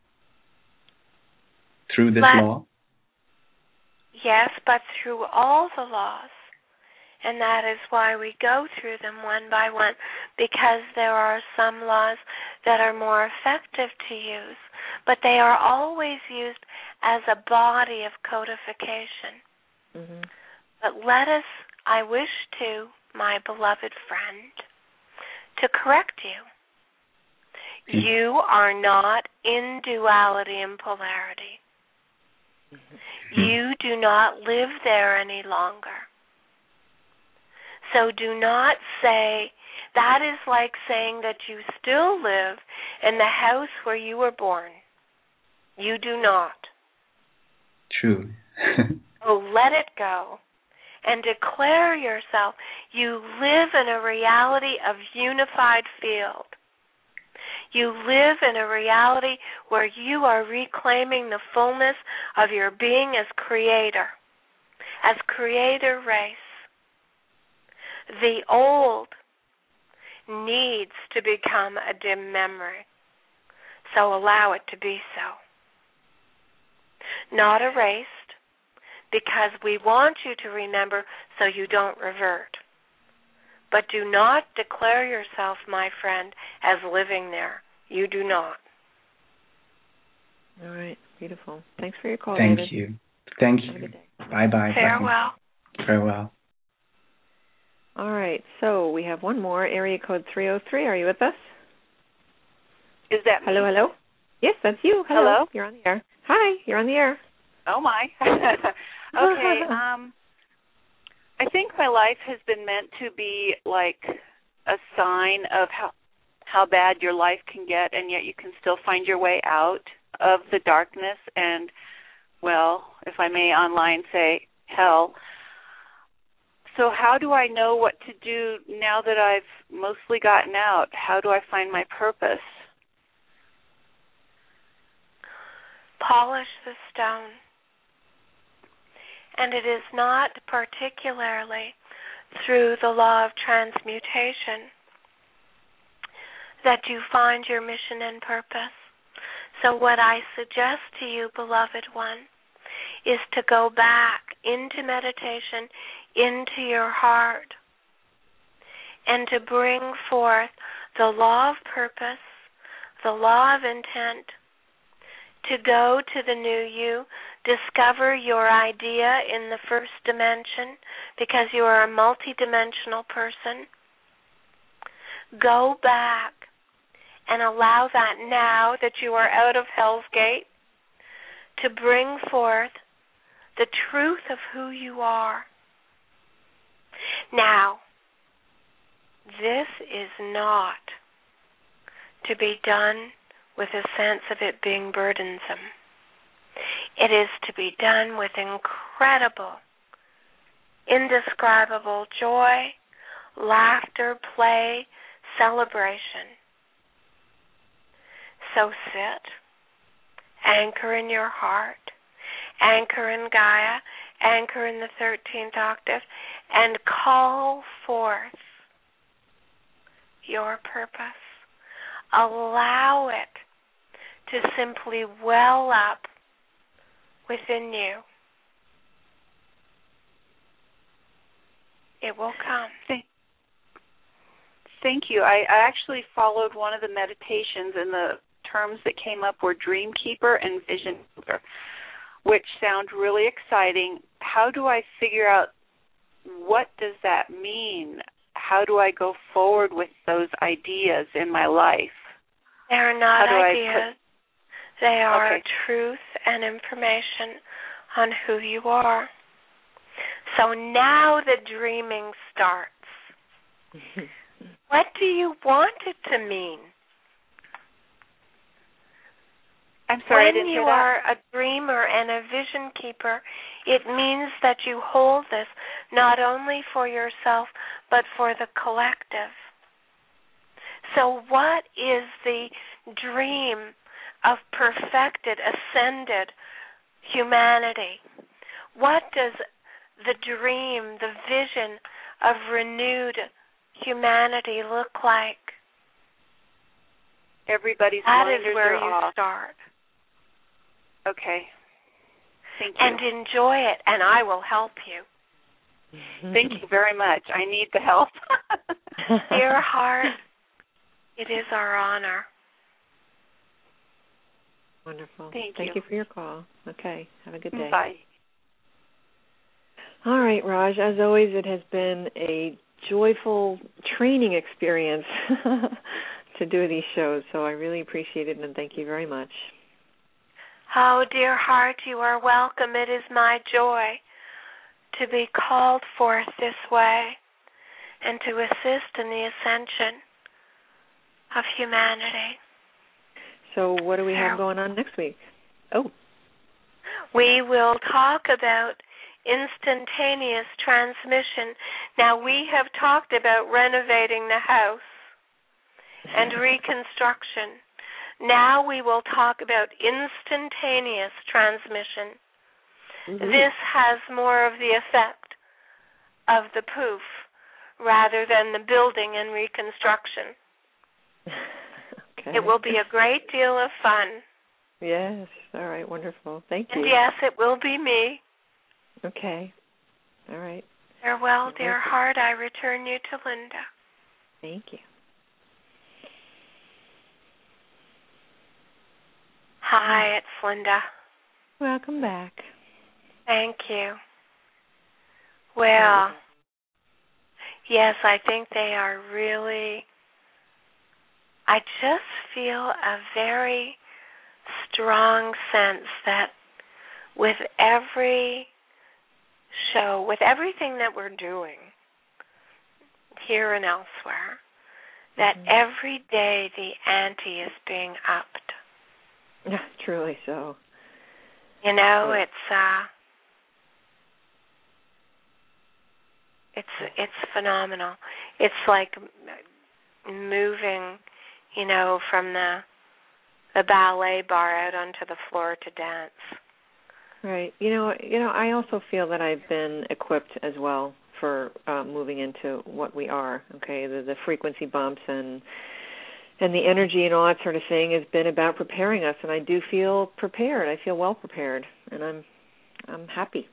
through this but, law? Yes, but through all the laws. And that is why we go through them one by one, because there are some laws that are more effective to use, but they are always used as a body of codification. Mm-hmm. But let us, I wish to, my beloved friend, to correct you. Mm-hmm. You are not in duality and polarity. Mm-hmm. You do not live there any longer. So do not say, that is like saying that you still live in the house where you were born. You do not. True. So let it go and declare yourself. You live in a reality of unified field. You live in a reality where you are reclaiming the fullness of your being as creator, as creator race. The old needs to become a dim memory, so allow it to be so. Not erased, because we want you to remember so you don't revert. But do not declare yourself, my friend, as living there. You do not. All right, beautiful. Thanks for your call, Thank David. you. Thank you. Bye-bye. Farewell. Farewell. All right, so we have one more, area code three oh three. Are you with us? Is that me? Hello, hello? Yes, that's you. Hello. Hello? You're on the air. Hi, you're on the air. Oh, my. Okay, um, I think my life has been meant to be like a sign of how how bad your life can get, and yet you can still find your way out of the darkness and, well, if I may online say, hell. So how do I know what to do now that I've mostly gotten out? How do I find my purpose? Polish the stone. And it is not particularly through the law of transmutation that you find your mission and purpose. So what I suggest to you, beloved one, is to go back into meditation, into your heart, and to bring forth the law of purpose, the law of intent, to go to the new you, discover your idea in the first dimension, because you are a multidimensional person. Go back and allow that, now that you are out of Hell's Gate, to bring forth the truth of who you are. Now, this is not to be done with a sense of it being burdensome. It is to be done with incredible, indescribable joy, laughter, play, celebration. So sit, anchor in your heart, anchor in Gaia, anchor in the thirteenth octave, and call forth your purpose. Allow it to simply well up within you. It will come. Thank, thank you. I, I actually followed one of the meditations, and the terms that came up were Dream Keeper and Vision Keeper, which sound really exciting. How do I figure out, what does that mean? How do I go forward with those ideas in my life? They are not How do ideas. I put... They are okay. truth and information on who you are. So now the dreaming starts. What do you want it to mean? I'm sorry, when I didn't you hear that. are a dreamer and a vision keeper, it means that you hold this not only for yourself, but for the collective. So what is the dream of perfected, ascended humanity? What does the dream, the vision of renewed humanity look like? Everybody's That blinders is where are you off. start. Okay. Thank you. And enjoy it, and I will help you. Thank you very much. I need the help. Dear heart, it is our honor. Wonderful. Thank, Thank you. you for your call. Okay. Have a good day. Bye. All right, Raj. As always, it has been a joyful training experience to do these shows, so I really appreciate it, and thank you very much. Oh, dear heart, you are welcome. It is my joy to be called forth this way and to assist in the ascension of humanity. So what do we have going on next week? Oh. We will talk about instantaneous transmission. Now, we have talked about renovating the house and reconstruction. Now we will talk about instantaneous transmission. Mm-hmm. This has more of the effect of the poof rather than the building and reconstruction. Okay. It will be a great deal of fun. Yes. All right. Wonderful. Thank you. And yes, it will be me. Okay. All right. Farewell, dear heart. I return you to Linda. Thank you. Hi, it's Linda. Welcome back. Thank you. Well, yes, I think they are really, I just feel a very strong sense that with every show, with everything that we're doing here and elsewhere, that mm-hmm. every day the ante is being upped. Yeah, truly so. You know, yeah. it's uh, it's it's phenomenal. It's like moving, you know, from the the ballet bar out onto the floor to dance. Right. You know, you know, I also feel that I've been equipped as well for uh, moving into what we are. Okay, the, the frequency bumps and. And the energy and all that sort of thing has been about preparing us, and I do feel prepared. I feel well prepared, and I'm I'm happy.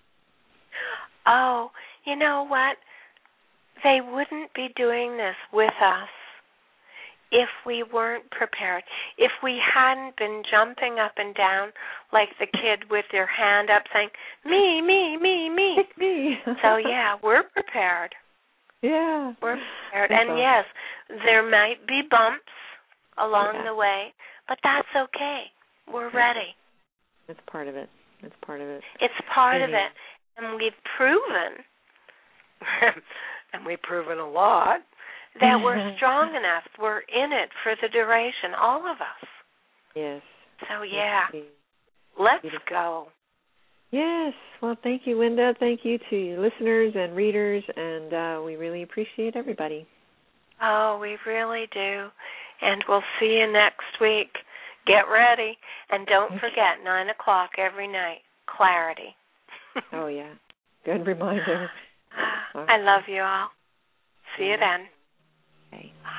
Oh, you know what? They wouldn't be doing this with us if we weren't prepared, if we hadn't been jumping up and down like the kid with their hand up saying, me, me, me, me. me. So, yeah, we're prepared. Yeah. We're prepared. And, yes, there might be bumps along yeah. the way, but that's okay. We're ready. It's part of it. It's part of it. It's part and of it. And we've proven, and we've proven a lot, that we're strong enough. We're in it for the duration, all of us. Yes. So, yeah, yes, let's Beautiful. go. Yes. Well, thank you, Linda. Thank you to your listeners and readers, and uh, we really appreciate everybody. Oh, we really do. And we'll see you next week. Get ready. And don't forget, nine o'clock every night, clarity. Oh, yeah. Good reminder. I love you all. See you then. Okay.